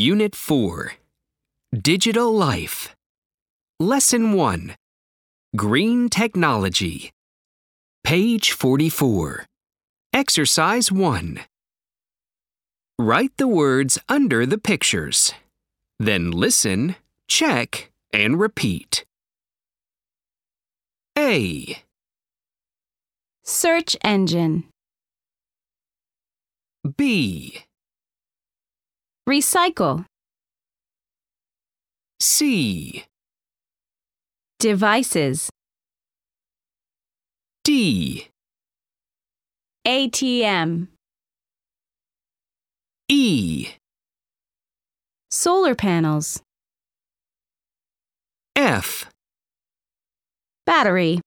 Unit 4. Digital Life. Lesson 1. Green Technology. Page 44. Exercise 1. Write the words under the pictures. Then listen, check, and repeat. A. Search engine. B. Recycle. C. Devices. D. ATM. E. Solar panels. F. Battery.